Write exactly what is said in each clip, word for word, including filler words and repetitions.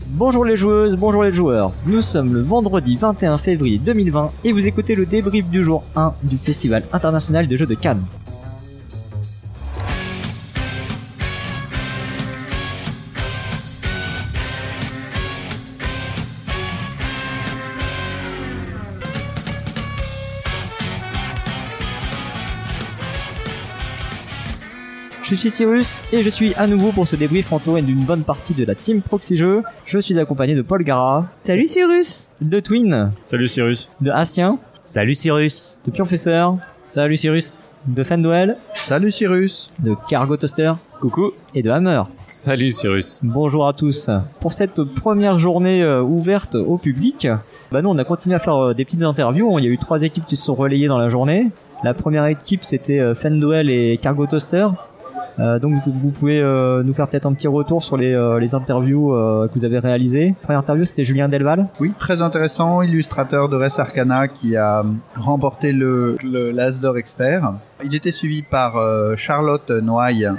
Bonjour les joueuses, bonjour les joueurs. Nous sommes le vendredi vingt et un février deux mille vingt et vous écoutez le débrief du jour un du Festival international de jeux de Cannes. Je suis Cyrus et je suis à nouveau pour ce débrief entouré d'une bonne partie de la team Proxy Jeux. Je suis accompagné de Paul Gara. Salut Cyrus. De Twin. Salut Cyrus. De Asien. Salut Cyrus. De Pionfesseur. Salut Cyrus. De Fendwell. Salut Cyrus. De Cargo Toaster. Coucou. Et de Hammer. Salut Cyrus. Bonjour à tous. Pour cette première journée euh, ouverte au public, bah nous on a continué à faire euh, des petites interviews. Il y a eu trois équipes qui se sont relayées dans la journée. La première équipe c'était euh, Fendwell et Cargo Toaster. Euh, donc vous pouvez euh, nous faire peut-être un petit retour sur les, euh, les interviews euh, que vous avez réalisées. La première interview c'était Julien Delval. Oui, très intéressant, illustrateur de Res Arcana qui a remporté le, le l'As d'Or Expert. Il était suivi par euh, Charlotte Noailles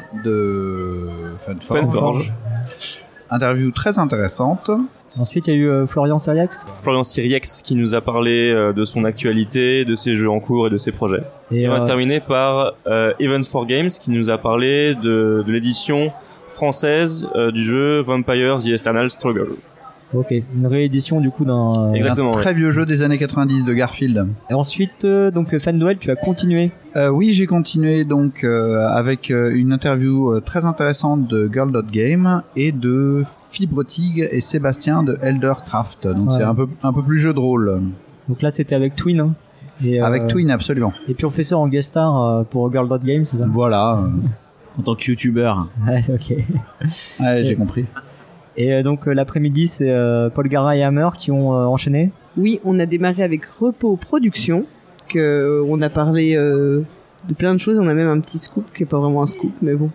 de Funforge. Funforge. Interview très intéressante. Ensuite, il y a eu euh, Florian Siriax. Florian Siriax qui nous a parlé euh, de son actualité, de ses jeux en cours et de ses projets. Et, et on va euh... terminer par euh, Events for Games qui nous a parlé de, de l'édition française euh, du jeu Vampire The Eternal Struggle. Ok, une réédition du coup d'un euh, Exactement, un très ouais. vieux jeu des années quatre-vingt-dix de Garfield. Et ensuite, euh, donc Fendwell, tu as continué. Euh, oui, j'ai continué donc euh, avec euh, une interview euh, très intéressante de Girl dot Game et de Fibre Tig et Sébastien de Eldercraft. Donc ouais. C'est un peu un peu plus jeu de rôle. Donc là, c'était avec Twin. Hein. Et, avec euh, Twin, absolument. Et puis professeur en guest star euh, pour Girl dot Game, c'est ça? Voilà. En tant que youtubeur. Ouais, ok. Ouais, j'ai et, compris. Et euh, donc euh, l'après-midi, c'est euh, Paul Gara et Hammer qui ont euh, enchaîné. Oui, on a démarré avec Repos Production, que euh, on a parlé euh, de plein de choses. On a même un petit scoop qui est pas vraiment un scoop, mais bon.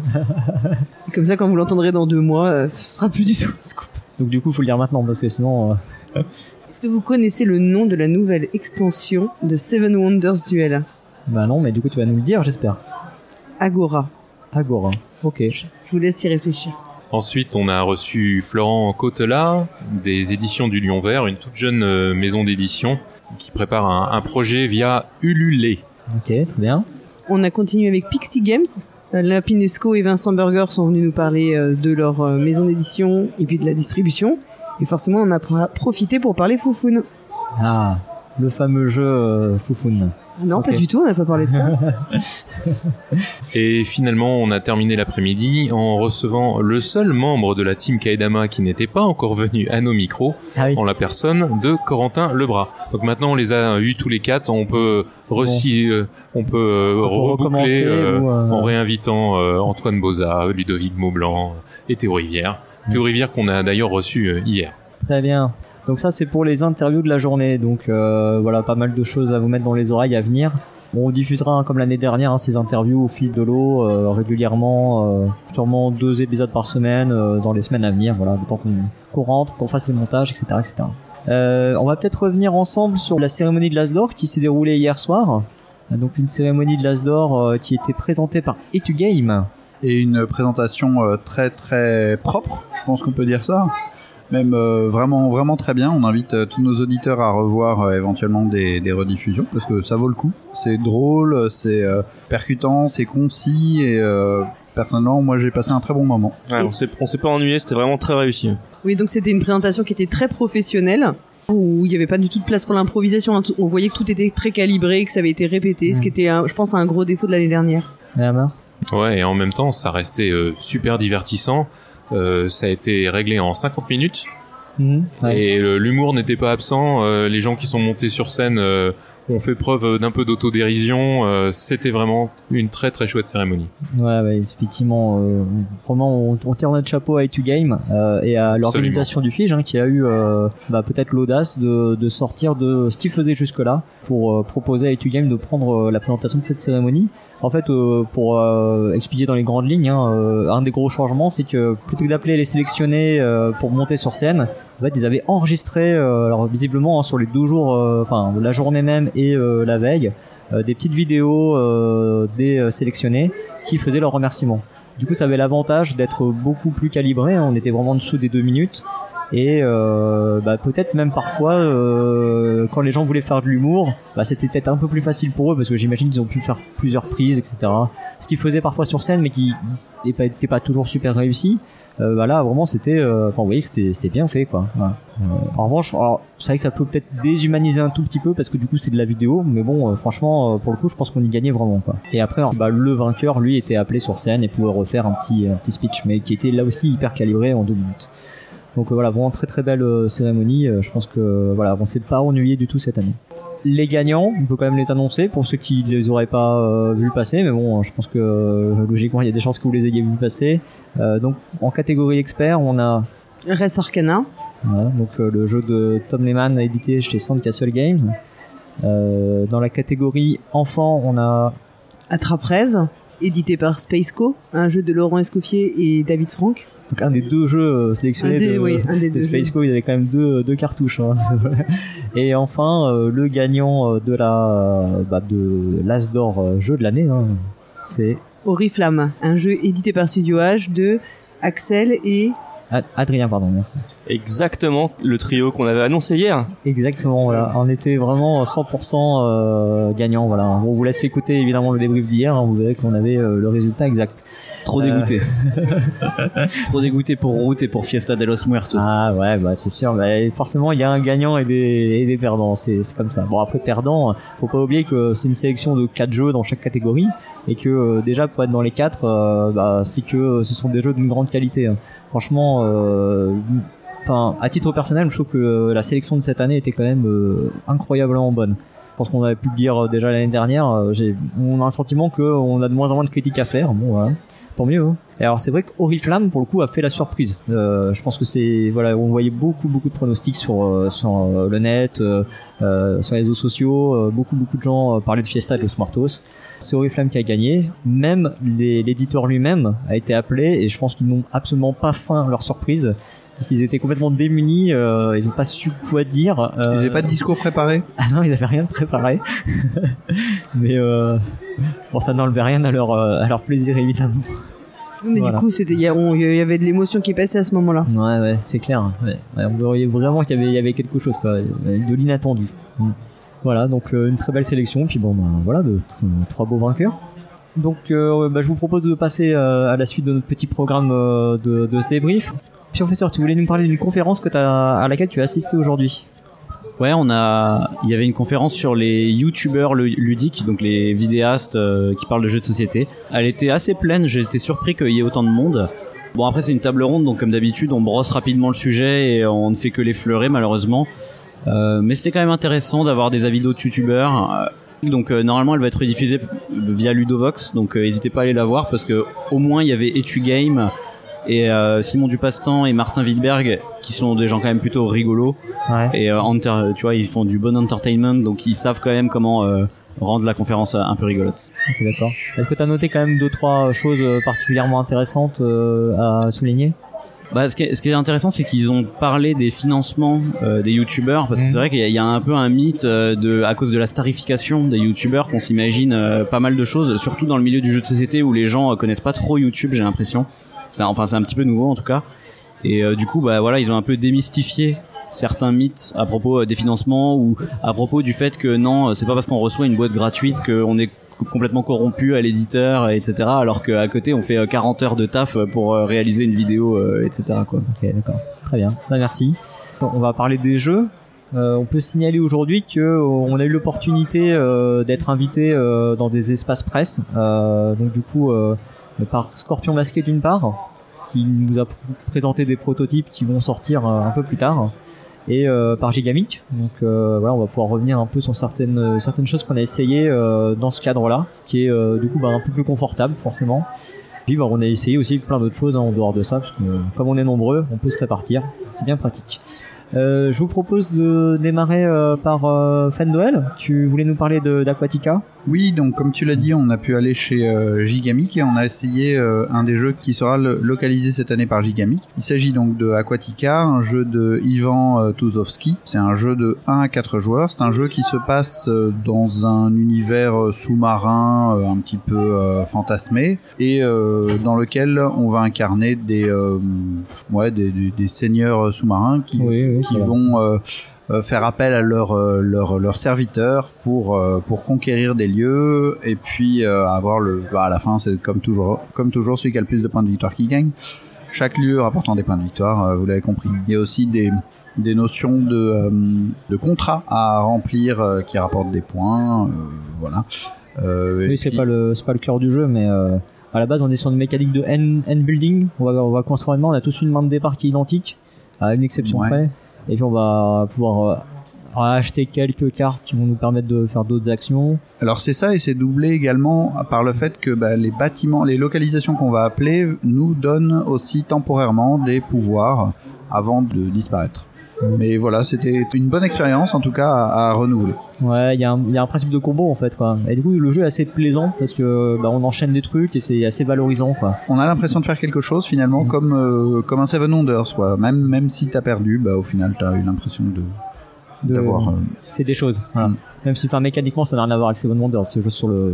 Comme ça, quand vous l'entendrez dans deux mois, euh, ce sera plus du tout un scoop. Donc du coup, faut le dire maintenant parce que sinon. Euh... Est-ce que vous connaissez le nom de la nouvelle extension de Seven Wonders Duel? Bah non, mais du coup, tu vas nous le dire, j'espère. Agora. Agora. Ok. Je vous laisse y réfléchir. Ensuite, on a reçu Florent Cotela des éditions du Lion Vert, une toute jeune euh, maison d'édition qui prépare un, un projet via Ulule. Ok, très bien. On a continué avec Pixie Games. Lapinesco et Vincent Burger sont venus nous parler euh, de leur euh, maison d'édition et puis de la distribution. Et forcément, on a profité pour parler Foufoune. Ah, le fameux jeu euh, Foufoune. Non, okay. Pas du tout, on n'a pas parlé de ça. Et finalement, on a terminé l'après-midi en recevant le seul membre de la team Kaedama qui n'était pas encore venu à nos micros, ah oui. en la personne de Corentin Lebras. Donc maintenant, on les a eu tous les quatre, on peut recy, bon. euh, on peut, euh, on peut reboucler euh, ou, euh... en réinvitant euh, Antoine Boza, Ludovic Maublanc et Théo Rivière. Mmh. Théo Rivière qu'on a d'ailleurs reçu euh, hier. Très bien. Donc ça c'est pour les interviews de la journée, donc euh, voilà, pas mal de choses à vous mettre dans les oreilles à venir. Bon, on diffusera hein, comme l'année dernière hein, ces interviews au fil de l'eau euh, régulièrement, euh, sûrement deux épisodes par semaine euh, dans les semaines à venir, voilà, le temps qu'on, qu'on rentre, qu'on fasse les montages, et cetera, et cetera. Euh, on va peut-être revenir ensemble sur la cérémonie de l'As d'Or qui s'est déroulée hier soir. Donc une cérémonie de l'As d'Or euh, qui était présentée par Etugame. Et une présentation euh, très très propre, je pense qu'on peut dire ça. Même euh, vraiment vraiment très bien. On invite euh, tous nos auditeurs à revoir euh, éventuellement des, des rediffusions parce que ça vaut le coup. C'est drôle, c'est euh, percutant, c'est concis et euh, personnellement moi j'ai passé un très bon moment. Ouais, on s'est on s'est pas ennuyé, c'était vraiment très réussi. Oui, donc c'était une présentation qui était très professionnelle où il y avait pas du tout de place pour l'improvisation. On voyait que tout était très calibré, que ça avait été répété, mmh. ce qui était un, je pense un gros défaut de l'année dernière. Ouais, et en même temps ça restait euh, super divertissant. Euh, ça a été réglé en cinquante minutes mmh, ouais. et euh, l'humour n'était pas absent. Euh, les gens qui sont montés sur scène euh, ont fait preuve d'un peu d'autodérision. Euh, c'était vraiment une très très chouette cérémonie. Ouais, ouais effectivement. Euh, vraiment, on, on tire notre chapeau à Etugame euh, et à l'organisation Absolument. du Fige hein, qui a eu euh, bah, peut-être l'audace de, de sortir de ce qu'il faisait jusque-là pour euh, proposer à Etugame de prendre euh, la présentation de cette cérémonie. En fait, euh, pour euh, expliquer dans les grandes lignes, hein, euh, un des gros changements, c'est que plutôt que d'appeler les sélectionnés euh, pour monter sur scène, en fait, ils avaient enregistré, euh, alors visiblement hein, sur les deux jours, enfin euh, la journée même et euh, la veille, euh, des petites vidéos euh, des euh, sélectionnés qui faisaient leurs remerciements. Du coup, ça avait l'avantage d'être beaucoup plus calibré. Hein, on était vraiment en dessous des deux minutes. et euh, bah, peut-être même parfois euh, quand les gens voulaient faire de l'humour, bah, c'était peut-être un peu plus facile pour eux parce que j'imagine qu'ils ont pu faire plusieurs prises, et cetera. Ce qu'ils faisaient parfois sur scène mais qui n'était pas, pas toujours super réussi. Euh, bah là vraiment c'était euh, enfin vous voyez c'était c'était bien fait quoi. Ouais. Euh, en revanche alors c'est vrai que ça peut peut-être déshumaniser un tout petit peu parce que du coup c'est de la vidéo mais bon euh, franchement euh, pour le coup je pense qu'on y gagnait vraiment quoi. Et après alors, bah le vainqueur lui était appelé sur scène et pouvait refaire un petit un petit speech mais qui était là aussi hyper calibré en deux minutes. Donc euh, voilà vraiment très très belle euh, cérémonie. Euh, je pense que euh, voilà on s'est pas ennuyé du tout cette année. Les gagnants, on peut quand même les annoncer pour ceux qui les auraient pas euh, vus passer, mais bon, je pense que euh, logiquement il y a des chances que vous les ayez vus passer. Euh, donc en catégorie expert, on a Res Arcana, voilà, donc euh, le jeu de Tom Lehman édité chez Sandcastle Games. Euh, dans la catégorie enfant, on a Attrape-Rêve, édité par Spaceco, un jeu de Laurent Escoffier et David Franck. Donc un des deux jeux sélectionnés un des, de, oui, un des de deux Spaceco, il y avait quand même deux, deux cartouches. Hein. Et enfin, euh, le gagnant de la bah, de l'As d'Or euh, jeu de l'année, hein, c'est Oriflamme, un jeu édité par Studio H de Axel et Adrien, pardon, merci. Exactement, le trio qu'on avait annoncé hier. Exactement, voilà. On était vraiment cent pour cent euh, gagnant, voilà. On vous laisse écouter évidemment le débrief d'hier, hein, vous verrez qu'on avait euh, le résultat exact. Trop dégoûté. Euh... Trop dégoûté pour Route et pour Fiesta de los Muertos. Ah ouais, bah c'est sûr, bah, forcément il y a un gagnant et des, et des perdants, c'est, c'est comme ça. Bon après perdant, faut pas oublier que c'est une sélection de quatre jeux dans chaque catégorie et que euh, déjà pour être dans les quatre, euh, bah, c'est que euh, ce sont des jeux d'une grande qualité. Hein. Franchement, euh, enfin, à titre personnel, je trouve que euh, la sélection de cette année était quand même euh, incroyablement bonne. Je pense qu'on avait pu le dire euh, déjà l'année dernière. Euh, j'ai, on a un sentiment que on a de moins en moins de critiques à faire. Bon, voilà, tant mieux. Hein. Et alors, c'est vrai qu'Oriflamme, pour le coup, a fait la surprise. Euh, je pense que c'est, voilà, on voyait beaucoup, beaucoup de pronostics sur euh, sur euh, le net, euh, euh, sur les réseaux sociaux. Euh, beaucoup, beaucoup de gens euh, parlaient de Fiesta et de Los Muertos. C'est Oriflamme qui a gagné. Même les, l'éditeur lui-même a été appelé et je pense qu'ils n'ont absolument pas faim leur surprise parce qu'ils étaient complètement démunis. Euh, ils n'ont pas su quoi dire. Euh... Ils n'avaient pas de discours préparé. Ah non, ils n'avaient rien de préparé. Mais euh... bon, ça n'enlevait rien à leur à leur plaisir évidemment. Mais voilà. Du coup, c'était il y avait de l'émotion qui passait à ce moment-là. Ouais, ouais, c'est clair. Ouais. Ouais, on voyait vraiment qu'il y avait il y avait quelque chose quoi, de l'inattendu. Mm. Voilà, donc euh, une très belle sélection, puis bon, bah, voilà, de, de trois beaux vainqueurs. Donc, euh, bah, je vous propose de passer euh, à la suite de notre petit programme euh, de, de ce débrief. Puis, professeur, tu voulais nous parler d'une conférence que t'as, à laquelle tu as assisté aujourd'hui? Ouais, on a, il y avait une conférence sur les youtubeurs ludiques, donc les vidéastes euh, qui parlent de jeux de société. Elle était assez pleine, j'étais surpris qu'il y ait autant de monde. Bon, après c'est une table ronde, donc comme d'habitude, on brosse rapidement le sujet et on ne fait que l'effleurer malheureusement. Euh, mais c'était quand même intéressant d'avoir des avis d'autres youtubeurs. Euh, donc euh, normalement elle va être diffusée via Ludovox, donc euh, n'hésitez pas à aller la voir parce que au moins il y avait Etugame et euh, Simon Dupastan et Martin Wittberg qui sont des gens quand même plutôt rigolos. Ouais. Et euh, enter, tu vois, ils font du bon entertainment, donc ils savent quand même comment euh, rendre la conférence un peu rigolote. Ok, d'accord. Est-ce que t'as noté quand même deux trois choses particulièrement intéressantes euh, à souligner? Bah, ce qui est, ce qui est intéressant, c'est qu'ils ont parlé des financements euh, des youtubeurs, parce que mmh. c'est vrai qu'il y a, il y a un peu un mythe euh, de, à cause de la starification des youtubeurs, qu'on s'imagine euh, pas mal de choses, surtout dans le milieu du jeu de société où les gens euh, connaissent pas trop YouTube, j'ai l'impression. C'est, enfin, c'est un petit peu nouveau en tout cas. Et euh, du coup, bah voilà, ils ont un peu démystifié certains mythes à propos euh, des financements ou à propos du fait que non, c'est pas parce qu'on reçoit une boîte gratuite qu'on est complètement corrompu à l'éditeur, et cetera. Alors qu'à côté, on fait quarante heures de taf pour réaliser une vidéo, et cetera. Quoi. Ok, d'accord. Très bien. Bah, merci. On va parler des jeux. Euh, on peut signaler aujourd'hui que on a eu l'opportunité euh, d'être invité euh, dans des espaces presse. Euh, donc du coup, euh, par Scorpion Masqué d'une part, qui nous a présenté des prototypes qui vont sortir euh, un peu plus tard. Et euh, par Gigamic, donc euh, voilà, on va pouvoir revenir un peu sur certaines euh, certaines choses qu'on a essayé euh, dans ce cadre-là, qui est euh, du coup bah, un peu plus confortable forcément. Puis bah, on a essayé aussi plein d'autres choses hein, en dehors de ça, parce que euh, comme on est nombreux, on peut se répartir, c'est bien pratique. Euh, je vous propose de démarrer euh, par euh, Fendoel. Tu voulais nous parler de d'Aquatica. Oui, donc comme tu l'as dit, on a pu aller chez euh, Gigamic et on a essayé euh, un des jeux qui sera le- localisé cette année par Gigamic. Il s'agit donc de Aquatica, un jeu de Ivan euh, Tuzovsky. C'est un jeu de un à quatre joueurs. C'est un jeu qui se passe euh, dans un univers euh, sous-marin euh, un petit peu euh, fantasmé et euh, dans lequel on va incarner des, euh, ouais, des, des, des seigneurs sous-marins qui, Oui, oui, qui ça va. vont euh, euh, faire appel à leurs euh, leur, leur serviteurs pour euh, pour conquérir des lieux et puis euh, avoir le bah, à la fin c'est comme toujours comme toujours celui qui a le plus de points de victoire qui gagne. Chaque lieu rapportant des points de victoire, euh, vous l'avez compris. Il y a aussi des des notions de euh, de contrats à remplir euh, qui rapportent des points, euh, voilà. Euh, et Oui, c'est puis- pas le c'est pas le cœur du jeu, mais euh, à la base on est sur une mécanique de end, end building. On va on va construire une main. On a tous une main de départ qui est identique, à une exception Ouais. près. Et puis on va pouvoir euh, acheter quelques cartes qui vont nous permettre de faire d'autres actions. Alors c'est ça et c'est doublé également par le fait que bah, les bâtiments, les localisations qu'on va appeler nous donnent aussi temporairement des pouvoirs avant de disparaître. Mais voilà, c'était une bonne expérience en tout cas à, à renouveler. Ouais, il y a un il y a un principe de combo en fait quoi. Et du coup le jeu est assez plaisant parce que bah, on enchaîne des trucs et c'est assez valorisant quoi. On a l'impression de faire quelque chose finalement comme euh, comme un Seven Wonders quoi. Même même si t'as perdu, bah au final t'as eu l'impression de De d'avoir euh, fait des choses. Voilà. Mm. Même si enfin mécaniquement ça n'a rien à voir avec Seven Wonders, c'est juste sur le,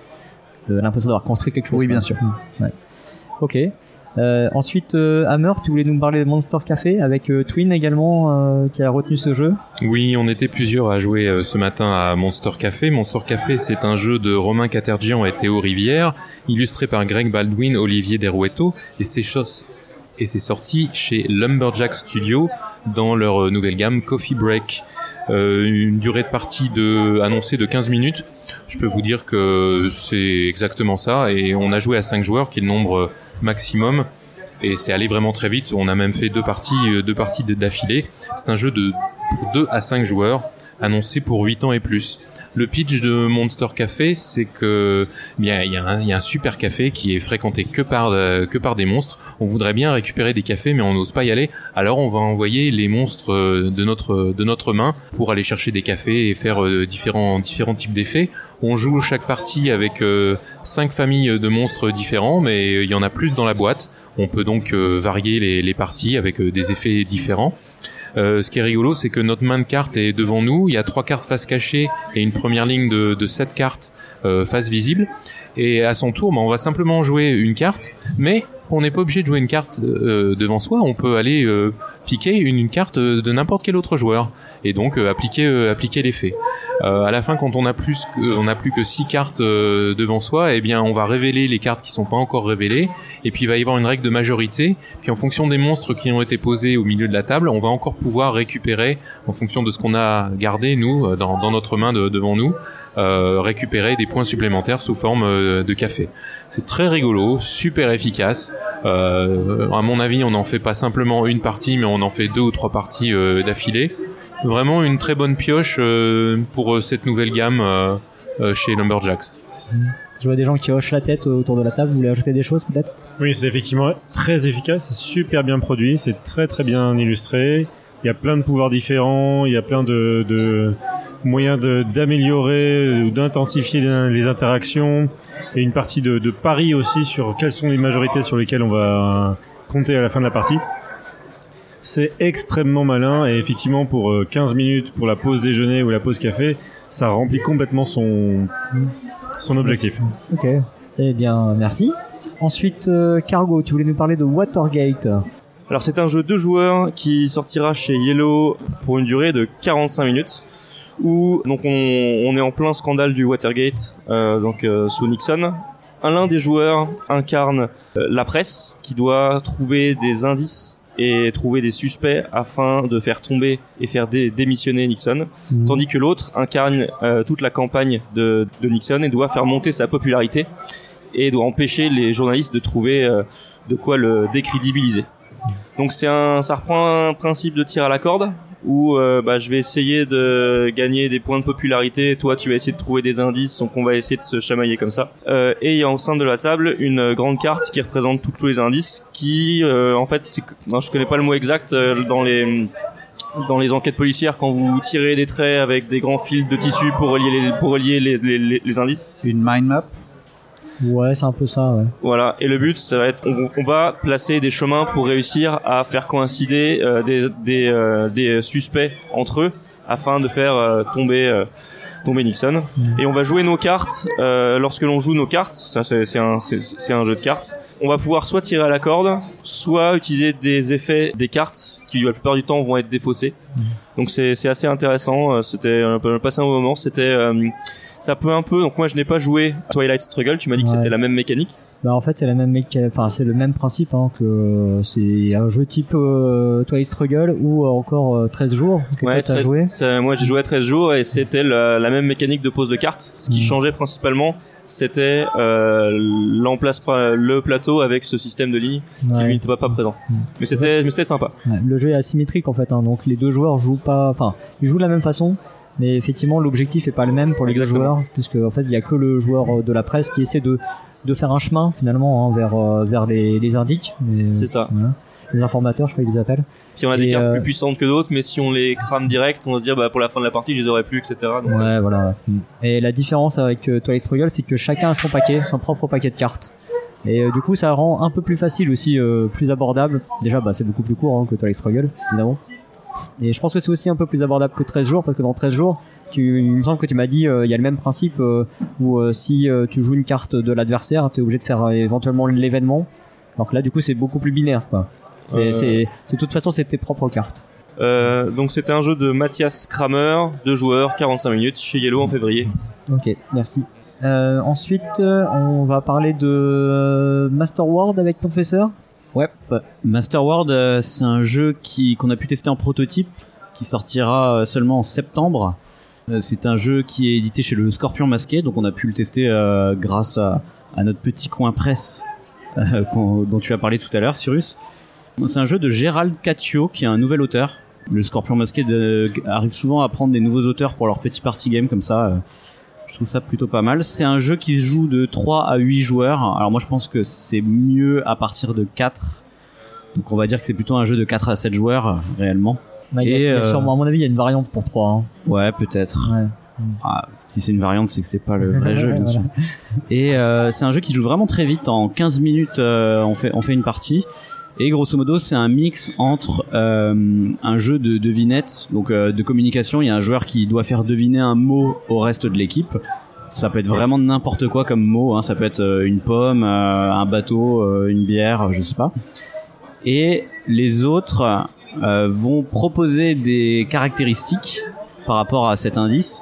le l'impression d'avoir construit quelque chose. Oui, quoi. bien sûr. Mm. Ouais. Ok. Euh, ensuite, euh, Hammer, tu voulais nous parler de Monster Café avec euh, Twin également euh, qui a retenu ce jeu. Oui, on était plusieurs à jouer euh, ce matin à Monster Café. Monster Café, c'est un jeu de Romain Catergian et Théo Rivière, illustré par Greg Baldwin, Olivier Derueto, et c'est cho- et c'est sorti chez Lumberjack Studio dans leur euh, nouvelle gamme Coffee Break. Euh, une durée de partie de annoncée de quinze minutes. Je peux vous dire que c'est exactement ça, et on a joué à cinq joueurs, qui est le nombre maximum, et c'est allé vraiment très vite. On a même fait deux parties, euh, deux parties d'affilée. C'est un jeu de pour deux à cinq joueurs, annoncé pour huit ans et plus. Le pitch de Monster Café, c'est que bien il y a un il y a un super café qui est fréquenté que par euh, que par des monstres. On voudrait bien récupérer des cafés, mais on n'ose pas y aller. Alors on va envoyer les monstres euh, de notre de notre main pour aller chercher des cafés et faire euh, différents différents types d'effets. On joue chaque partie avec euh, cinq familles de monstres différents, mais il y en a plus dans la boîte. On peut donc euh, varier les les parties avec euh, des effets différents. Euh, ce qui est rigolo, c'est que notre main de cartes est devant nous. Il y a trois cartes face cachée et une première ligne de, de sept cartes euh, face visible. Et à son tour, bah, on va simplement jouer une carte, mais on n'est pas obligé de jouer une carte euh, devant soi. On peut aller euh, piquer une, une carte de n'importe quel autre joueur et donc euh, appliquer euh, appliquer l'effet. Euh, à la fin, quand on a plus que, on a plus que six cartes euh, devant soi, eh bien, on va révéler les cartes qui sont pas encore révélées. Et puis il va y avoir une règle de majorité. Puis en fonction des monstres qui ont été posés au milieu de la table, on va encore pouvoir récupérer, en fonction de ce qu'on a gardé nous dans, dans notre main de, devant nous, euh, récupérer des points supplémentaires sous forme euh, de café. C'est très rigolo, super efficace. Euh, à mon avis, on n'en fait pas simplement une partie, mais on en fait deux ou trois parties euh, d'affilée. Vraiment une très bonne pioche euh, pour euh, cette nouvelle gamme euh, euh, chez Lumberjacks. Je vois des gens qui hochent la tête autour de la table. Vous voulez ajouter des choses peut-être? Oui, c'est effectivement très efficace, c'est super bien produit, c'est très très bien illustré. Il y a plein de pouvoirs différents, il y a plein de, de moyens de, d'améliorer ou d'intensifier les, les interactions. Et une partie de, de pari aussi sur quelles sont les majorités sur lesquelles on va compter à la fin de la partie. C'est extrêmement malin et effectivement pour quinze minutes pour la pause déjeuner ou la pause café, ça remplit complètement son, son objectif. Ok. Eh bien, merci. Ensuite, euh, Cargo, tu voulais nous parler de Watergate. Alors c'est un jeu de joueurs qui sortira chez Yellow pour une durée de quarante-cinq minutes. Où donc on, on est en plein scandale du Watergate, euh, donc euh, sous Nixon. Un l'un des joueurs incarne euh, la presse qui doit trouver des indices et trouver des suspects afin de faire tomber et faire dé- démissionner Nixon, mmh. tandis que l'autre incarne euh, toute la campagne de, de Nixon et doit faire monter sa popularité et doit empêcher les journalistes de trouver euh, de quoi le décrédibiliser. Donc c'est un, ça reprend un principe de tir à la corde où euh, bah, je vais essayer de gagner des points de popularité, toi tu vas essayer de trouver des indices, donc on va essayer de se chamailler comme ça. Euh, et il y a au sein de la table une grande carte qui représente tous les indices qui, euh, en fait, non, je connais pas le mot exact euh, dans les dans les enquêtes policières quand vous tirez des traits avec des grands fils de tissu pour relier les, pour relier les, les, les, les indices. Une mind map. Ouais, c'est un peu ça, ouais. Voilà. Et le but, ça va être, on, on va placer des chemins pour réussir à faire coïncider euh, des, des, euh, des suspects entre eux afin de faire euh, tomber, euh, tomber Nixon. Mmh. Et on va jouer nos cartes. Euh, lorsque l'on joue nos cartes, ça c'est, c'est un, c'est, c'est un jeu de cartes. On va pouvoir soit tirer à la corde, soit utiliser des effets des cartes qui la plupart du temps vont être défaussés. Mmh. Donc c'est, c'est assez intéressant. C'était, on a passé un bon moment. C'était euh, ça peut un peu, donc moi je n'ai pas joué à Twilight Struggle, tu m'as dit ouais. que c'était la même mécanique. Bah en fait c'est la même mécanique, enfin c'est le même principe hein, que c'est un jeu type euh, Twilight Struggle ou encore euh, treize jours que ouais, tu as joué. Moi j'ai joué à treize jours et c'était la, la même mécanique de pose de cartes. Ce qui mmh. changeait principalement c'était euh, l'emplacement, le plateau avec ce système de lignes ouais. qui lui n'était pas, pas présent. Mmh. Mais c'était, mais c'était sympa. Ouais. Le jeu est asymétrique en fait, hein, donc les deux joueurs jouent pas, enfin ils jouent de la même façon. Mais effectivement, l'objectif est pas le même pour les deux joueurs, puisque en fait, il y a que le joueur de la presse qui essaie de de faire un chemin finalement hein, vers euh, vers les les indiques. Mais, c'est ça. Voilà. Les informateurs, je crois qu'ils les appellent. Puis on a des et cartes euh... plus puissantes que d'autres, mais si on les crame direct, on va se dire bah pour la fin de la partie, je les aurais plus, et cetera. Donc, ouais, euh... voilà. Et la différence avec euh, Twilight Struggle, c'est que chacun a son paquet, son propre paquet de cartes. Et euh, du coup, ça rend un peu plus facile aussi, euh, plus abordable. Déjà, bah c'est beaucoup plus court hein, que Twilight Struggle, évidemment. Et je pense que c'est aussi un peu plus abordable que treize jours, parce que dans treize jours, tu, il me semble que tu m'as dit, il euh, y a le même principe euh, où euh, si euh, tu joues une carte de l'adversaire, tu es obligé de faire euh, éventuellement l'événement. Alors que là, du coup, c'est beaucoup plus binaire, quoi. C'est, euh... c'est, c'est de toute façon, c'est tes propres cartes. Euh, donc c'était un jeu de Mathias Kramer, deux joueurs, quarante-cinq minutes, chez Yellow en février. Ok, merci. Euh, ensuite, euh, on va parler de euh, Master World avec Confesseur. Ouais, bah, Master World, euh, c'est un jeu qui qu'on a pu tester en prototype, qui sortira euh, seulement en septembre. Euh, c'est un jeu qui est édité chez le Scorpion Masqué, donc on a pu le tester euh, grâce à, à notre petit coin presse euh, dont tu as parlé tout à l'heure, Cyrus. C'est un jeu de Gérald Catio, qui est un nouvel auteur. Le Scorpion Masqué de, arrive souvent à prendre des nouveaux auteurs pour leur petit party game comme ça. Euh, je trouve ça plutôt pas mal. C'est un jeu qui se joue de trois à huit joueurs. Alors moi je pense que c'est mieux à partir de quatre. Donc on va dire que c'est plutôt un jeu de quatre à sept joueurs réellement. Ouais, et euh... sûrement, à mon avis, il y a une variante pour trois. Hein. Ouais, peut-être. Ouais. Ah, si c'est une variante, c'est que c'est pas le vrai jeu, bien sûr. Et euh, c'est un jeu qui joue vraiment très vite. En quinze minutes, euh, on fait on fait une partie. Et grosso modo, c'est un mix entre euh, un jeu de devinette, donc euh, de communication. Il y a un joueur qui doit faire deviner un mot au reste de l'équipe. Ça peut être vraiment n'importe quoi comme mot. Hein. Ça peut être euh, une pomme, euh, un bateau, euh, une bière, je sais pas. Et les autres euh, vont proposer des caractéristiques par rapport à cet indice.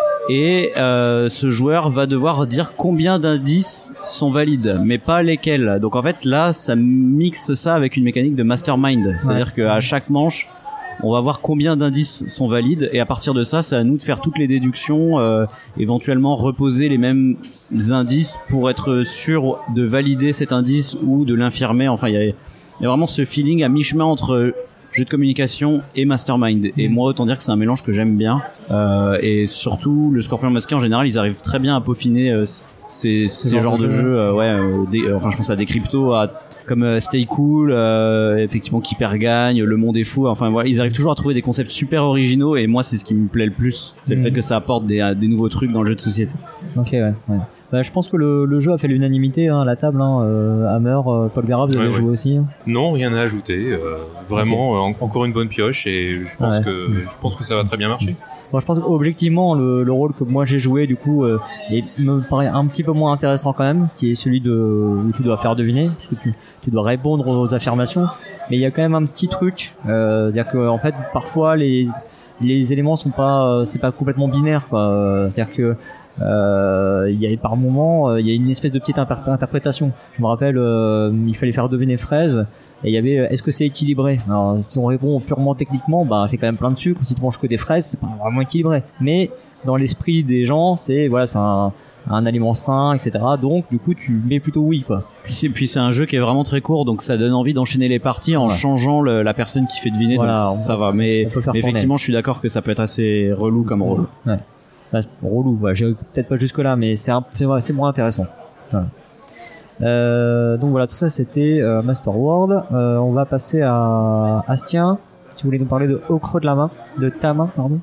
Et euh, ce joueur va devoir dire combien d'indices sont valides, mais pas lesquels. Donc en fait là, ça mixe ça avec une mécanique de mastermind, c'est-à-dire ouais. qu'à chaque manche, on va voir combien d'indices sont valides, et à partir de ça, c'est à nous de faire toutes les déductions, euh, éventuellement reposer les mêmes indices pour être sûr de valider cet indice ou de l'infirmer. Enfin, il y a, y a vraiment ce feeling à mi-chemin entre jeu de communication et mastermind. Et moi, autant dire que c'est un mélange que j'aime bien. Euh, et surtout, le Scorpion Masqué, en général, ils arrivent très bien à peaufiner euh, ces, ces genres de jeux. Euh, ouais, euh, des, euh, enfin, je pense à des cryptos, à, comme euh, Stay Cool, euh, effectivement, qui perd gagne, Le Monde est fou. Enfin, voilà, ils arrivent toujours à trouver des concepts super originaux. Et moi, c'est ce qui me plaît le plus. C'est mmh. le fait que ça apporte des, des nouveaux trucs dans le jeu de société. Ok, ouais. ouais. Bah, je pense que le, le jeu a fait l'unanimité hein, à la table. Hein. Euh, Hammer, euh, Paul Gara, vous avez ouais, joué ouais. aussi. Non, rien à ajouter. Euh, vraiment, okay. euh, encore une bonne pioche et je pense ouais. que je pense que ça va très bien marcher. Bon, je pense qu'objectivement, le, le rôle que moi j'ai joué, du coup, euh, est, me paraît un petit peu moins intéressant quand même, qui est celui de où tu dois faire deviner, parce que tu, tu dois répondre aux affirmations. Mais il y a quand même un petit truc, euh, c'est-à-dire que en fait, parfois les les éléments sont pas, c'est pas complètement binaire, quoi. C'est-à-dire que Euh, il y a par moment, il y a une espèce de petite imper- interprétation. Je me rappelle, euh, il fallait faire deviner fraise, et il y avait, est-ce que c'est équilibré? Alors, si on répond purement techniquement, bah c'est quand même plein de sucre. Si tu manges que des fraises, c'est pas vraiment équilibré. Mais dans l'esprit des gens, c'est voilà, c'est un, un aliment sain, et cetera. Donc, du coup, tu mets plutôt oui, quoi. Puis c'est, puis c'est un jeu qui est vraiment très court, donc ça donne envie d'enchaîner les parties en ouais. changeant le, la personne qui fait deviner. Voilà, donc ça on, va. Mais, mais effectivement, je suis d'accord que ça peut être assez relou comme rôle. Ouais. Bah, relou, ouais, j'ai peut-être pas jusque là, mais c'est un, c'est, c'est moins intéressant. Voilà. Euh, donc voilà, tout ça c'était euh, Master World. Euh, on va passer à Astien, tu voulais nous parler de Au creux de la main, de ta main, pardon.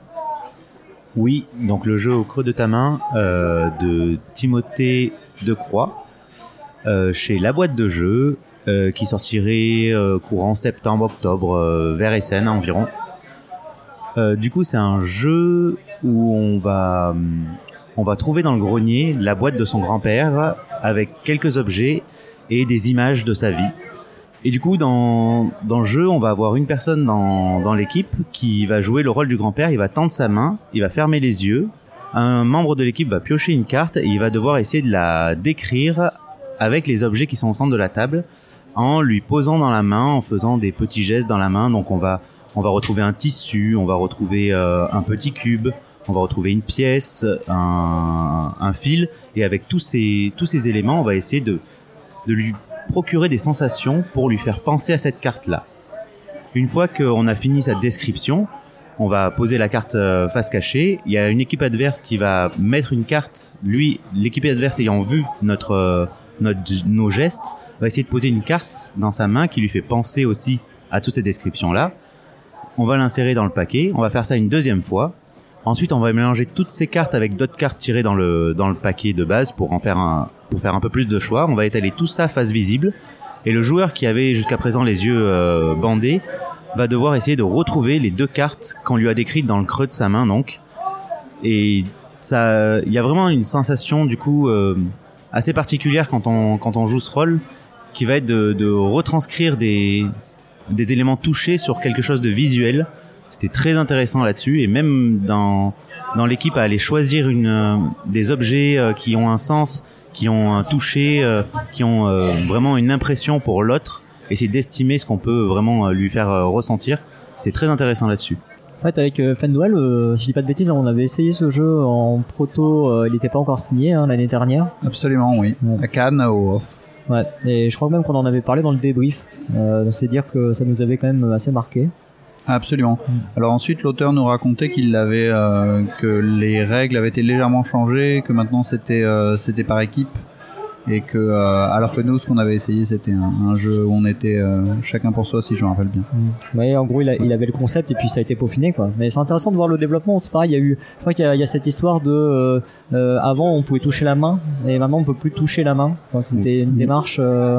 Oui, donc le jeu Au creux de ta main euh, de Timothée Decroix euh, chez La Boîte de Jeux euh, qui sortirait euh, courant septembre-octobre euh, vers Essen environ. Euh, du coup, c'est un jeu où on va on va trouver dans le grenier la boîte de son grand-père avec quelques objets et des images de sa vie. Et du coup, dans, dans le jeu, on va avoir une personne dans, dans l'équipe qui va jouer le rôle du grand-père. Il va tendre sa main, il va fermer les yeux. Un membre de l'équipe va piocher une carte et il va devoir essayer de la décrire avec les objets qui sont au centre de la table, en lui posant dans la main, en faisant des petits gestes dans la main. Donc on va, on va retrouver un tissu, on va retrouver euh, un petit cube, on va retrouver une pièce, un, un fil. Et avec tous ces, tous ces éléments, on va essayer de, de lui procurer des sensations pour lui faire penser à cette carte-là. Une fois qu'on a fini sa description, on va poser la carte face cachée. Il y a une équipe adverse qui va mettre une carte. Lui, l'équipe adverse ayant vu notre, notre, nos gestes, va essayer de poser une carte dans sa main qui lui fait penser aussi à toutes ces descriptions-là. On va l'insérer dans le paquet. On va faire ça une deuxième fois. Ensuite, on va mélanger toutes ces cartes avec d'autres cartes tirées dans le, dans le paquet de base pour en faire un, pour faire un peu plus de choix. On va étaler tout ça face visible. Et le joueur qui avait jusqu'à présent les yeux euh, bandés va devoir essayer de retrouver les deux cartes qu'on lui a décrites dans le creux de sa main, donc. Et ça, il y a vraiment une sensation, du coup, euh, assez particulière quand on, quand on joue ce rôle, qui va être de, de retranscrire des, des éléments touchés sur quelque chose de visuel. C'était très intéressant là-dessus, et même dans dans l'équipe à aller choisir une euh, des objets euh, qui ont un sens, qui ont un toucher, euh, qui ont euh, vraiment une impression pour l'autre, essayer d'estimer ce qu'on peut vraiment euh, lui faire euh, ressentir. C'était très intéressant là-dessus. En fait, avec euh, Fendwell, euh, si je dis pas de bêtises, on avait essayé ce jeu en proto, euh, il n'était pas encore signé hein, l'année dernière. Absolument, oui. Ouais. À Cannes, au Off. Ouais, et je crois même qu'on en avait parlé dans le débrief. Euh, donc c'est dire que ça nous avait quand même assez marqué. Absolument. Alors ensuite, l'auteur nous racontait qu'il avait euh, que les règles avaient été légèrement changées, que maintenant c'était euh, c'était par équipe, et que euh, alors que nous, ce qu'on avait essayé, c'était un, un jeu où on était euh, chacun pour soi, si je me rappelle bien. Mmh. Ouais, en gros, il, a, il avait le concept et puis ça a été peaufiné, quoi. Mais c'est intéressant de voir le développement. C'est pareil, il y a eu, je crois qu'il y a, il y a cette histoire de euh, euh, avant on pouvait toucher la main et maintenant on peut plus toucher la main. Enfin, c'était une démarche euh,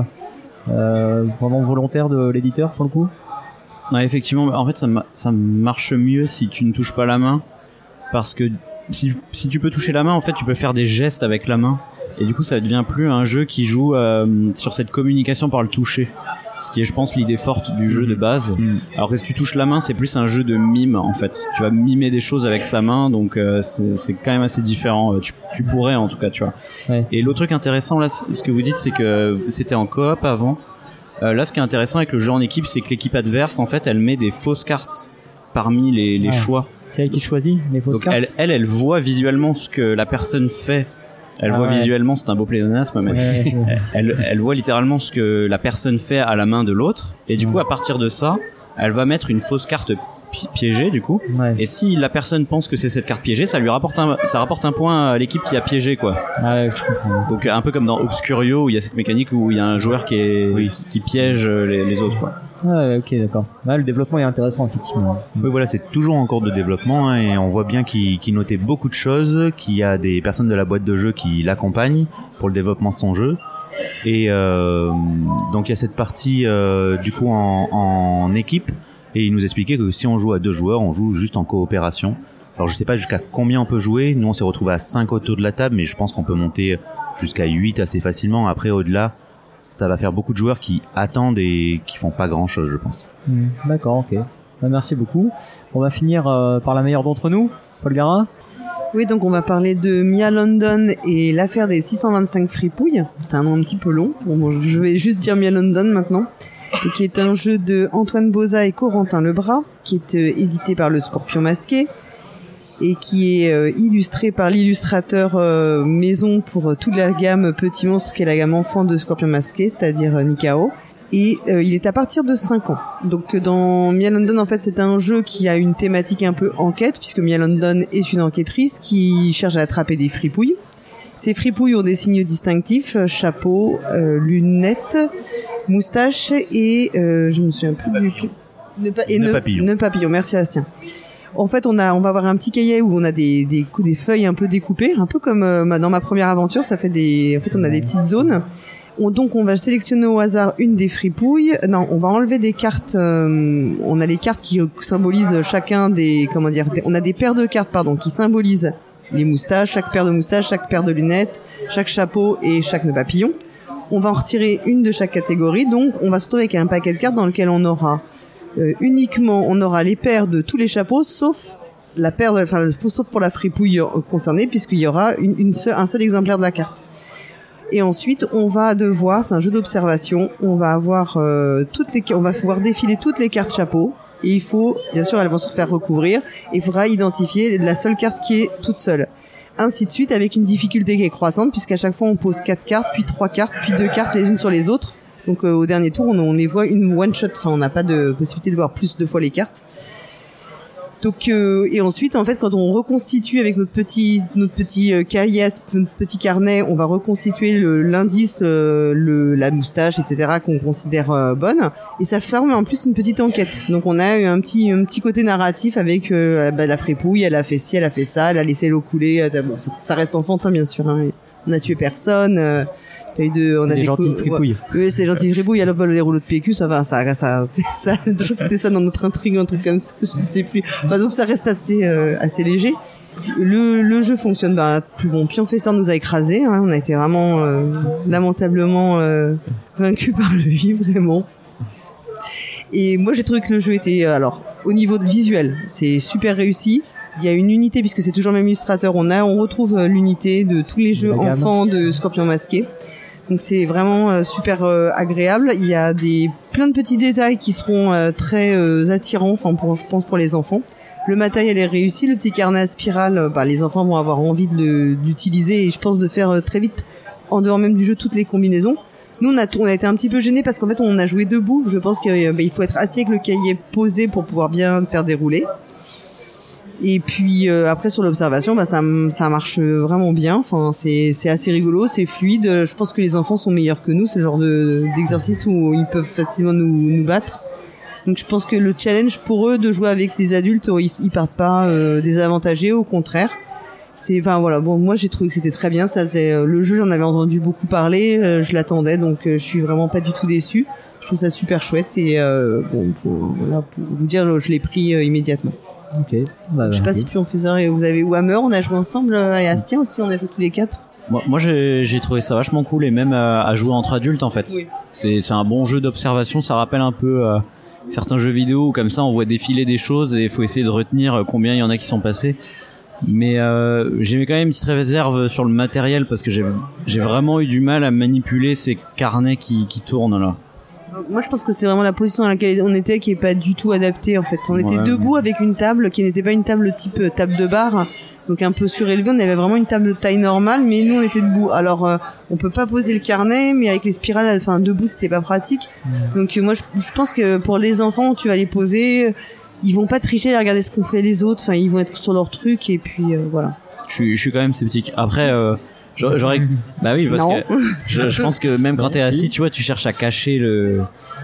euh, vraiment volontaire de l'éditeur pour le coup. Ouais, effectivement, en fait, ça, ça marche mieux si tu ne touches pas la main, parce que si, si tu peux toucher la main, en fait, tu peux faire des gestes avec la main, et du coup, ça devient plus un jeu qui joue euh, sur cette communication par le toucher, ce qui est, je pense, l'idée forte du jeu de base. Mmh. Alors que si tu touches la main, c'est plus un jeu de mime, en fait. Tu vas mimer des choses avec sa main, donc euh, c'est, c'est quand même assez différent. Tu, tu pourrais, en tout cas, tu vois. Ouais. Et l'autre truc intéressant, là, ce que vous dites, c'est que c'était en coop avant. Euh, là, ce qui est intéressant avec le jeu en équipe, c'est que l'équipe adverse, en fait, elle met des fausses cartes parmi les, les ah, choix. C'est elle qui choisit les fausses Donc cartes. Elle, elle, elle voit visuellement ce que la personne fait. Elle ah voit ouais. visuellement, c'est un beau pléonasme, mais ouais, ouais. Elle, elle voit littéralement ce que la personne fait à la main de l'autre. Et du ouais. coup, à partir de ça, elle va mettre une fausse carte pi- piégée, du coup. Ouais. Et si la personne pense que c'est cette carte piégée, ça lui rapporte un, ça rapporte un point à l'équipe qui a piégé, quoi. Ouais, je comprends. Donc un peu comme dans Obscurio où il y a cette mécanique où il y a un joueur qui est oui. qui, qui piège les, les autres, quoi. Ouais, ok, d'accord. Ouais, le développement est intéressant, effectivement. Oui, voilà, c'est toujours en cours de développement, hein, et on voit bien qu'il, qu'il notait beaucoup de choses, qu'il y a des personnes de la boîte de jeu qui l'accompagnent pour le développement de son jeu. Et euh, donc il y a cette partie euh, du coup en, en équipe, et il nous expliquait que si on joue à deux joueurs, on joue juste en coopération. Alors je sais pas jusqu'à combien on peut jouer. Nous on s'est retrouvé à cinq autour de la table, mais je pense qu'on peut monter jusqu'à huit assez facilement. Après au-delà, ça va faire beaucoup de joueurs qui attendent et qui font pas grand chose, je pense. Mmh, d'accord, ok. Bah, merci beaucoup. On va finir euh, par la meilleure d'entre nous, Paul Gara. Oui, donc on va parler de Mia London et l'affaire des six cent vingt-cinq fripouilles. C'est un nom un petit peu long. Bon, bon je vais juste dire Mia London maintenant. Et qui est un jeu de Antoine Boza et Corentin Lebras, qui est euh, édité par le Scorpion Masqué et qui est euh, illustré par l'illustrateur euh, maison pour euh, toute la gamme Petit Monstre, qui est la gamme enfant de Scorpion Masqué, c'est-à-dire euh, Nikao. Et euh, il est à partir de cinq ans. Donc dans Mia London, en fait, c'est un jeu qui a une thématique un peu enquête, puisque Mia London est une enquêtrice qui cherche à attraper des fripouilles. Ces fripouilles ont des signes distinctifs, chapeau, euh, lunettes, moustache et euh, je me souviens plus du Ne, pa- et ne ne, papillon. Ne papillon, merci Bastien. En fait, on a, on va avoir un petit cahier où on a des, des, des feuilles un peu découpées, un peu comme euh, dans ma première aventure. Ça fait des, en fait, on a des petites zones. On, donc, on va sélectionner au hasard une des fripouilles. Non, on va enlever des cartes. Euh, on a les cartes qui symbolisent chacun des, comment dire, des, on a des paires de cartes, pardon, qui symbolisent les moustaches, chaque paire de moustaches, chaque paire de lunettes, chaque chapeau et chaque nœud papillon. On va en retirer une de chaque catégorie. Donc, on va se retrouver avec un paquet de cartes dans lequel on aura Euh, uniquement, on aura les paires de tous les chapeaux, sauf la paire, de, enfin, sauf pour la fripouille concernée, puisqu'il y aura une, une seule, un seul exemplaire de la carte. Et ensuite, on va devoir, c'est un jeu d'observation, on va avoir euh, toutes les, on va pouvoir défiler toutes les cartes chapeaux. Et il faut, bien sûr, elles vont se faire recouvrir. Et il faudra identifier la seule carte qui est toute seule. Ainsi de suite, avec une difficulté qui est croissante, puisqu'à chaque fois on pose quatre cartes, puis trois cartes, puis deux cartes les unes sur les autres. Donc euh, au dernier tour, on, on les voit une one shot. Enfin, on n'a pas de possibilité de voir plus de fois les cartes. Donc euh, et ensuite, en fait, quand on reconstitue avec notre petit notre petit euh, cahier, notre petit carnet, on va reconstituer le, l'indice, euh, le la moustache, et cetera qu'on considère euh, bonne. Et ça forme en plus une petite enquête. Donc on a un petit un petit côté narratif avec euh, bah, la fripouille. Elle a fait ci, elle a fait ça, elle a laissé l'eau couler. Bon, ça, ça reste enfantin bien sûr. Hein. On a tué personne. Euh, De, on c'est a des gentils fripouilles. Ouais. Oui, c'est des gentils fripouilles. Elle vole les rouleaux de P Q, ça va, ça, ça, c'est ça. Je crois que c'était ça dans notre intrigue, un truc comme ça. Je sais plus. Enfin, donc ça reste assez, euh, assez léger. Le, le jeu fonctionne. Bah, plus bon. Pionfesseur nous a écrasés. Hein. On a été vraiment euh, lamentablement euh, vaincus par lui, vraiment. Et moi, j'ai trouvé que le jeu était, euh, alors, au niveau de visuel, c'est super réussi. Il y a une unité puisque c'est toujours le même illustrateur. On a, on retrouve euh, l'unité de tous les jeux enfants de Scorpion Masqué. Donc c'est vraiment euh, super euh, agréable. Il y a des plein de petits détails qui seront euh, très euh, attirants, enfin pour je pense pour les enfants. Le matériel est réussi, le petit carnet à spirale, euh, bah, les enfants vont avoir envie de le, d'utiliser et je pense de faire euh, très vite en dehors même du jeu toutes les combinaisons. Nous on a on a été un petit peu gênés parce qu'en fait on a joué debout. Je pense qu'il bah, il faut être assis avec le cahier posé pour pouvoir bien faire dérouler. Et puis euh, après sur l'observation, bah ça ça marche vraiment bien. Enfin c'est c'est assez rigolo, c'est fluide. Je pense que les enfants sont meilleurs que nous. C'est le genre de d'exercice où ils peuvent facilement nous nous battre. Donc je pense que le challenge pour eux de jouer avec des adultes, ils, ils partent pas euh, désavantagés, au contraire. C'est enfin voilà. Bon moi j'ai trouvé que c'était très bien. Ça faisait euh, le jeu, j'en avais entendu beaucoup parler. Euh, je l'attendais donc euh, je suis vraiment pas du tout déçue. Je trouve ça super chouette et euh, bon pour, voilà pour vous dire je l'ai pris euh, immédiatement. Ok. Bah, je sais pas si puis on fait ça. Vous avez Whammer, on a joué ensemble et Astien aussi, on a joué tous les quatre. Moi, moi j'ai, j'ai trouvé ça vachement cool et même à, à jouer entre adultes en fait. Oui. C'est, c'est un bon jeu d'observation. Ça rappelle un peu euh, certains jeux vidéo où comme ça on voit défiler des choses et il faut essayer de retenir combien il y en a qui sont passés. Mais euh, j'ai quand même une petite réserve sur le matériel parce que j'ai, j'ai vraiment eu du mal à manipuler ces carnets qui, qui tournent là. Moi, je pense que c'est vraiment la position dans laquelle on était qui est pas du tout adaptée en fait. On était ouais, debout mais... avec une table qui n'était pas une table type euh, table de bar, donc un peu surélevée. On avait vraiment une table de taille normale, mais nous on était debout. Alors euh, on peut pas poser le carnet, mais avec les spirales, enfin debout c'était pas pratique. Mmh. Donc euh, moi je, je pense que pour les enfants, tu vas les poser, ils vont pas tricher à regarder ce qu'ont fait les autres. Enfin ils vont être sur leur truc et puis euh, voilà. Je suis, je suis quand même sceptique. Après. Euh... J'aurais, bah oui, parce non. que je, je pense que même quand t'es assis, tu vois, tu cherches à cacher le,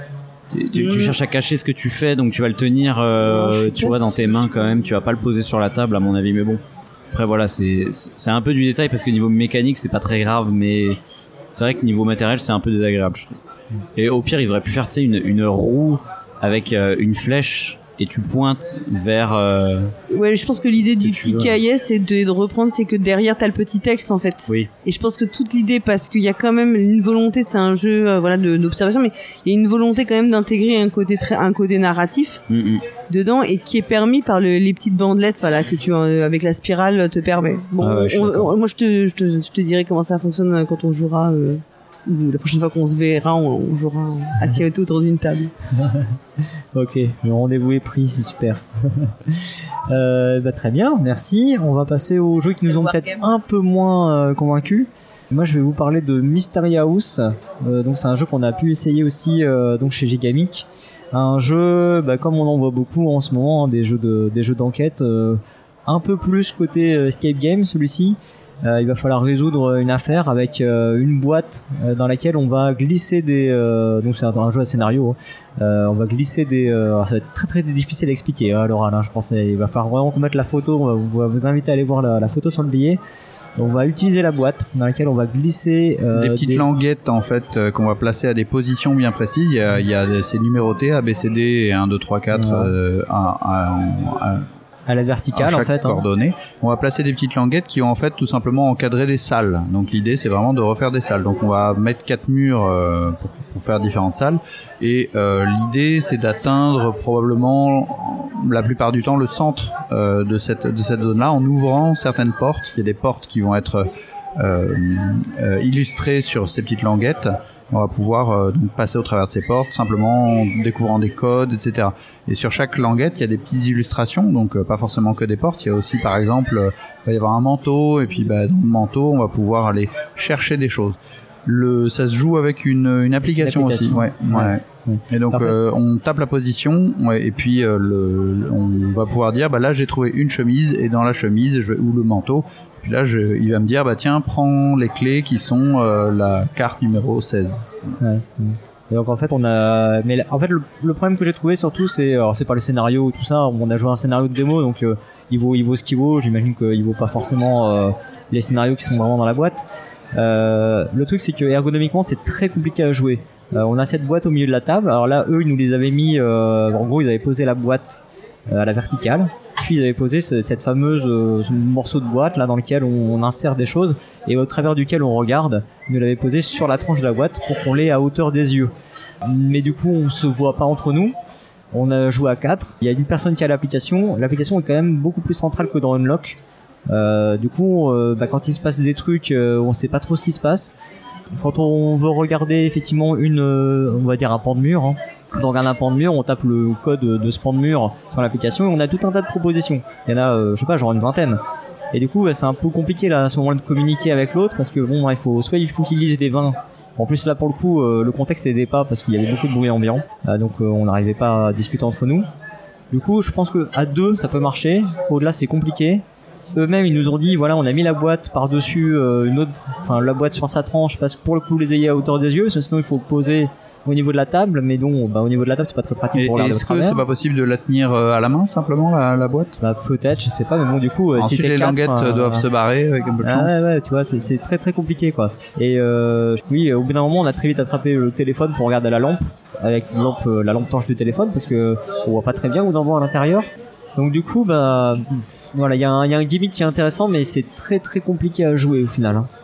tu, tu, tu cherches à cacher ce que tu fais, donc tu vas le tenir, euh, tu vois, dans tes mains quand même. Tu vas pas le poser sur la table, à mon avis, mais bon. Après voilà, c'est, c'est un peu du détail parce que niveau mécanique, c'est pas très grave, mais c'est vrai que niveau matériel, c'est un peu désagréable, je trouve. Et au pire, ils auraient pu faire, tu sais, une, une roue avec euh, une flèche. Et tu pointes vers. Euh, ouais, je pense que l'idée du petit cahier, c'est de, de reprendre, c'est que derrière t'as le petit texte en fait. Oui. Et je pense que toute l'idée, parce qu'il y a quand même une volonté, c'est un jeu, euh, voilà, de, d'observation, mais il y a une volonté quand même d'intégrer un côté très, un côté narratif mm-hmm. dedans, et qui est permis par le, les petites bandelettes, voilà, que tu euh, avec la spirale te permet. Bon, ah ouais, je on, on, moi je te, je te, je te dirai comment ça fonctionne quand on jouera. Euh, la prochaine fois qu'on se verra, on, on jouera assis autour d'une table. Ok, le rendez-vous est pris, c'est super. euh, bah, très bien, merci. On va passer aux jeux qui nous ont peut-être un peu moins euh, convaincus. Moi, je vais vous parler de Mystery House. Euh, donc, c'est un jeu qu'on a pu essayer aussi euh, donc chez Gigamic. Un jeu, bah, comme on en voit beaucoup en ce moment, hein, des jeux de, des jeux d'enquête, euh, un peu plus côté euh, escape game, celui-ci. Euh, il va falloir résoudre une affaire avec euh, une boîte euh, dans laquelle on va glisser des euh, donc c'est un, un jeu à scénario hein. euh, on va glisser des euh, alors ça va être très très difficile à expliquer hein, Laura, là je pense il va falloir vraiment mettre la photo, on va, on va vous inviter à aller voir la, la photo sur le billet. On va utiliser la boîte dans laquelle on va glisser euh, des petites des... languettes en fait euh, qu'on va placer à des positions bien précises. Il y a, il y a c'est numéroté A, B, C, D et un, deux, trois, quatre ouais. euh, à, à, à, à la verticale en fait coordonnée. Hein. On va placer des petites languettes qui vont en fait tout simplement encadrer des salles. Donc l'idée c'est vraiment de refaire des salles. Donc on va mettre quatre murs euh, pour, pour faire différentes salles et euh, l'idée c'est d'atteindre probablement la plupart du temps le centre euh, de cette de cette zone-là en ouvrant certaines portes. Il y a des portes qui vont être euh, euh, illustrées sur ces petites languettes. On va pouvoir euh, donc passer au travers de ces portes simplement en découvrant des codes, et cetera. Et sur chaque languette, il y a des petites illustrations, donc euh, pas forcément que des portes. Il y a aussi, par exemple, euh, il va y avoir un manteau, et puis bah, dans le manteau, on va pouvoir aller chercher des choses. Le, ça se joue avec une, une application, aussi. Ouais, ouais. ouais. ouais. Et donc euh, on tape la position, ouais, et puis euh, le, le, on va pouvoir dire, bah là j'ai trouvé une chemise, et dans la chemise, je vais, ou le manteau. Puis là, je, il va me dire, bah tiens, prends les clés qui sont euh, la carte numéro seize. Ouais. Et donc en fait, on a, mais en fait, le, le problème que j'ai trouvé surtout, c'est, alors c'est pas le scénario ou tout ça. On a joué un scénario de démo, donc euh, il vaut, il vaut ce qu'il vaut. J'imagine qu'il vaut pas forcément euh, les scénarios qui sont vraiment dans la boîte. Euh, le truc, c'est que ergonomiquement, c'est très compliqué à jouer. Euh, on a cette boîte au milieu de la table. Alors là, eux, ils nous les avaient mis. Euh, en gros, ils avaient posé la boîte euh, à la verticale. Puis ils avaient posé ce, cette fameuse euh, ce morceau de boîte là dans lequel on, on insère des choses et au travers duquel on regarde. Ils nous l'avaient posé sur la tranche de la boîte pour qu'on l'ait à hauteur des yeux. Mais du coup, on se voit pas entre nous. On a joué à quatre. Il y a une personne qui a l'application. L'application est quand même beaucoup plus centrale que dans Unlock. Euh, du coup, euh, bah, quand il se passe des trucs, euh, on sait pas trop ce qui se passe. Quand on veut regarder effectivement une, euh, on va dire un pan de mur. Hein. Quand on regarde un pan de mur, on tape le code de ce pan de mur sur l'application et on a tout un tas de propositions. Il y en a, euh, je sais pas, genre une vingtaine. Et du coup, c'est un peu compliqué là à ce moment-là de communiquer avec l'autre parce que bon, il faut soit il faut qu'il lise des vingt. En plus là pour le coup, euh, le contexte n'aidait pas parce qu'il y avait beaucoup de bruit ambiant, euh, donc euh, on n'arrivait pas à discuter entre nous. Du coup, je pense que à deux, ça peut marcher. Au-delà, c'est compliqué. Eux-mêmes, ils nous ont dit, voilà, on a mis la boîte par-dessus euh, une autre, enfin la boîte sur sa tranche parce que pour le coup, les ayez à hauteur des yeux, sinon il faut poser au niveau de la table, mais donc bah, au niveau de la table c'est pas très pratique et, pour regarder au travers. Est-ce que c'est pas possible de la tenir à la main simplement la, la boîte? Bah peut-être, je sais pas, mais bon du coup ensuite si les quatre, languettes euh, doivent se barrer avec un peu de chance. Ah, ouais ouais, tu vois, c'est, c'est très très compliqué quoi. Et euh, oui, au bout d'un moment on a très vite attrapé le téléphone pour regarder la lampe avec la lampe, la lampe torche du téléphone parce que on voit pas très bien où d'en voir à l'intérieur. Donc du coup bah voilà, il y a un il y a un gimmick qui est intéressant, mais c'est très très compliqué à jouer au final. Hein.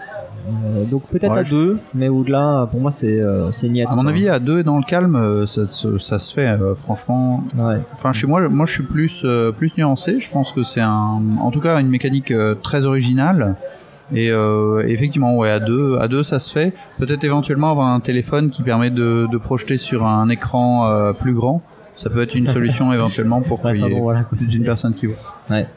Euh, donc peut-être ouais, à deux, mais au-delà, pour moi c'est euh, c'est niette. À mon avis, à deux et dans le calme, ça, ça, ça se fait euh, franchement. Ouais. Enfin, chez moi, moi je suis plus euh, plus nuancé. Je pense que c'est un, en tout cas, une mécanique euh, très originale. Et euh, effectivement, ouais, à deux, à deux, ça se fait. Peut-être éventuellement avoir un téléphone qui permet de, de projeter sur un écran euh, plus grand. Ça peut être une solution éventuellement pour qu'il y ait voilà, plus d'une personne qui voit. Ouais.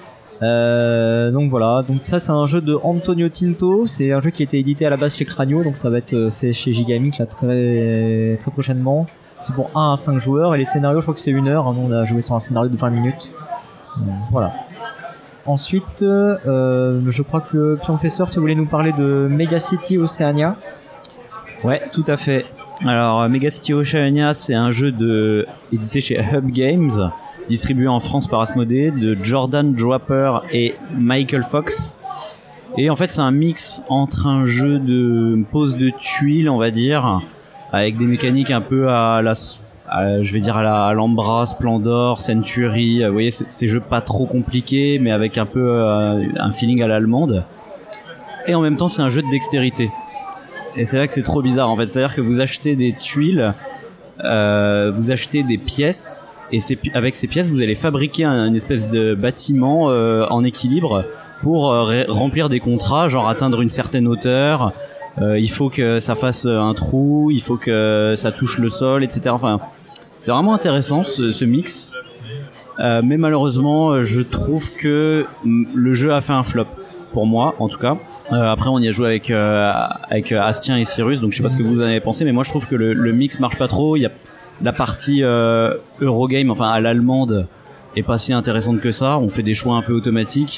Euh, donc voilà, donc ça c'est un jeu de Antonio Tinto, c'est un jeu qui a été édité à la base chez Cranio, donc ça va être fait chez Gigamic là très très prochainement. C'est pour un à cinq joueurs et les scénarios je crois que c'est une heure, hein, nous on a joué sur un scénario de vingt minutes. Donc, voilà. Ensuite, euh, je crois que Pionfesseur, tu voulais nous parler de Mega City Oceania. Ouais, tout à fait. Alors Mega City Oceania, c'est un jeu de édité chez Hub Games, distribué en France par Asmodée, de Jordan Draper et Michael Fox. Et en fait, c'est un mix entre un jeu de pose de tuiles, on va dire, avec des mécaniques un peu à la, à, je vais dire à la à l'Ambra, Splendor, Century. Vous voyez, ces jeux pas trop compliqués, mais avec un peu euh, un feeling à l'allemande. Et en même temps, c'est un jeu de dextérité. Et c'est là que c'est trop bizarre, en fait. C'est-à-dire que vous achetez des tuiles, euh, vous achetez des pièces. Et c'est, avec ces pièces, vous allez fabriquer un, une espèce de bâtiment euh, en équilibre pour euh, ré- remplir des contrats, genre atteindre une certaine hauteur. Euh, il faut que ça fasse un trou, il faut que ça touche le sol, et cetera. Enfin, c'est vraiment intéressant ce, ce mix. Euh, mais malheureusement, je trouve que le jeu a fait un flop pour moi, en tout cas. Euh, après, on y a joué avec euh, avec Astien et Cyrus, donc je sais pas ce que vous en avez pensé, mais moi je trouve que le, le mix marche pas trop. Il y a la partie euh, Eurogame, enfin à l'allemande, est pas si intéressante que ça. On fait des choix un peu automatiques.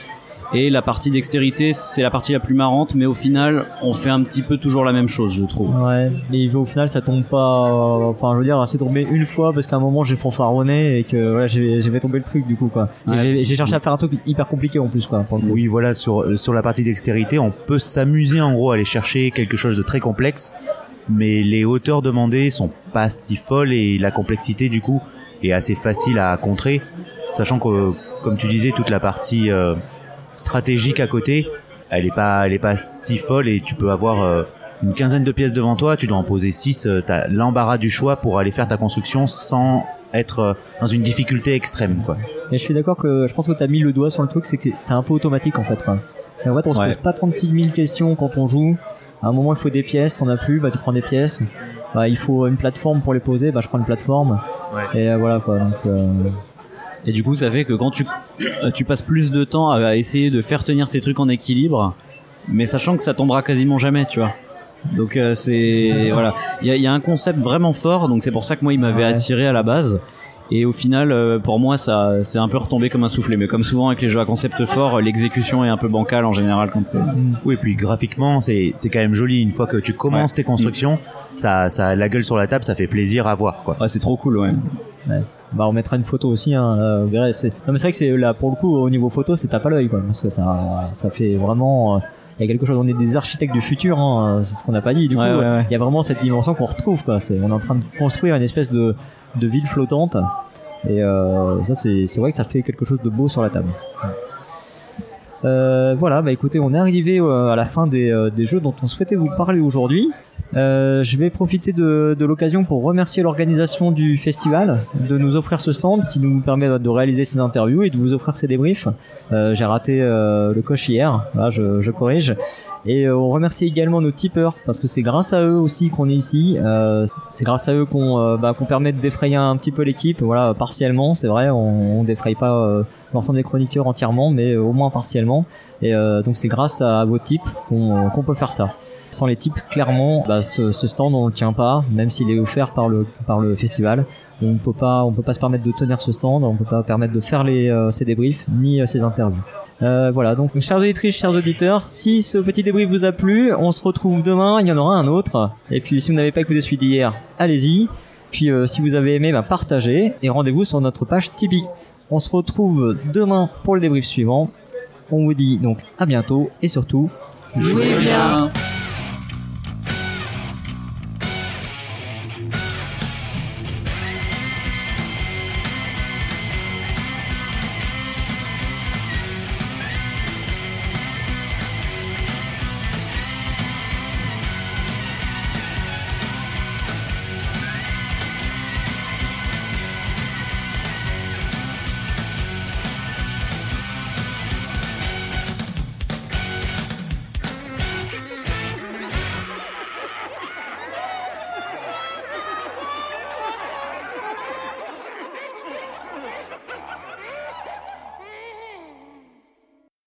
Et la partie dextérité, c'est la partie la plus marrante, mais au final, on fait un petit peu toujours la même chose, je trouve. Ouais, mais au final, ça tombe pas. Euh, enfin, je veux dire, c'est tombé une fois parce qu'à un moment, j'ai fanfaronné et que voilà, j'ai, j'ai fait tomber le truc du coup, quoi. Et ouais, j'ai, j'ai cherché à faire un truc hyper compliqué en plus, quoi. Pour le coup. Oui, voilà, sur sur la partie dextérité, on peut s'amuser en gros à aller chercher quelque chose de très complexe, mais les hauteurs demandées sont pas si folles et la complexité du coup est assez facile à contrer, sachant que, comme tu disais, toute la partie euh, stratégique à côté, elle est pas, elle est pas si folle et tu peux avoir euh, une quinzaine de pièces devant toi, tu dois en poser six, euh, t'as l'embarras du choix pour aller faire ta construction sans être euh, dans une difficulté extrême, quoi. Et je suis d'accord que je pense que t'as mis le doigt sur le truc, c'est que c'est un peu automatique en fait, quoi. Et en fait, on se ouais. pose pas trente-six mille questions quand on joue. À un moment, il faut des pièces, t'en as plus, bah tu prends des pièces. Bah, il faut une plateforme pour les poser, bah je prends une plateforme. Ouais. Et euh, voilà quoi. Donc euh... Et du coup, ça fait que quand tu tu passes plus de temps à essayer de faire tenir tes trucs en équilibre, mais sachant que ça tombera quasiment jamais, tu vois. Donc euh, c'est voilà, il y a, y a un concept vraiment fort, donc c'est pour ça que moi il m'avait ouais. attiré à la base. Et au final, euh, pour moi, ça c'est un peu retombé comme un soufflé. Mais comme souvent avec les jeux à concept fort, l'exécution est un peu bancale en général quand c'est. Oui, et puis graphiquement, c'est c'est quand même joli. Une fois que tu commences ouais. tes constructions, mmh. ça ça a la gueule sur la table, ça fait plaisir à voir, quoi. Ouais, c'est trop cool, ouais. ouais. Bah on mettra une photo aussi, hein. Euh, vous verrez, c'est... Non mais c'est vrai que c'est là pour le coup au niveau photo, c'est tape à l'œil, quoi, parce que ça ça fait vraiment. Euh... Il y a quelque chose, on est des architectes du futur, hein, c'est ce qu'on n'a pas dit. Du ouais, coup, ouais, ouais. il y a vraiment cette dimension qu'on retrouve, quoi. C'est, on est en train de construire une espèce de, de ville flottante, et euh, ça, c'est, c'est vrai que ça fait quelque chose de beau sur la table. Euh, voilà, bah écoutez, on est arrivé à la fin des, euh, des jeux dont on souhaitait vous parler aujourd'hui. Euh, je vais profiter de, de l'occasion pour remercier l'organisation du festival de nous offrir ce stand qui nous permet de réaliser ces interviews et de vous offrir ces débriefs. Euh, j'ai raté euh, le coche hier, là je, je corrige. Et euh, on remercie également nos tipeurs parce que c'est grâce à eux aussi qu'on est ici. Euh, c'est grâce à eux qu'on, euh, bah, qu'on permet de défrayer un petit peu l'équipe. Voilà, partiellement, c'est vrai, on, on défraye pas euh, l'ensemble des chroniqueurs entièrement, mais euh, au moins partiellement. Et euh, donc c'est grâce à vos tips qu'on, qu'on peut faire ça. Sans les tips, clairement, bah, ce, ce stand on le tient pas, même s'il est offert par le par le festival. On peut pas, on peut pas se permettre de tenir ce stand, on peut pas permettre de faire les euh, ces débriefs ni euh, ces interviews. Euh, voilà, donc chers auditrices, chers auditeurs, si ce petit débrief vous a plu, on se retrouve demain, il y en aura un autre. Et puis si vous n'avez pas écouté celui d'hier, allez-y. Puis euh, si vous avez aimé, bah, partagez et rendez-vous sur notre page Tipeee. On se retrouve demain pour le débrief suivant. On vous dit donc à bientôt et surtout, jouez bien.